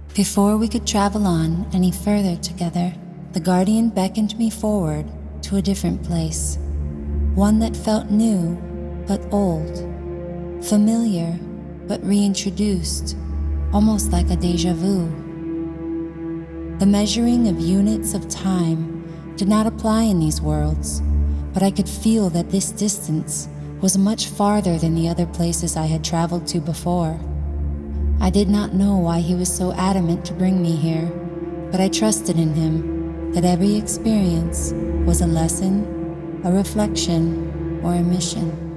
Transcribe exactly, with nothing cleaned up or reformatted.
Before we could travel on any further together, the guardian beckoned me forward to a different place, one that felt new but old, familiar but reintroduced, almost like a déjà vu. The measuring of units of time did not apply in these worlds, but I could feel that this distance was much farther than the other places I had traveled to before. I did not know why he was so adamant to bring me here, but I trusted in him that every experience was a lesson, a reflection, or a mission.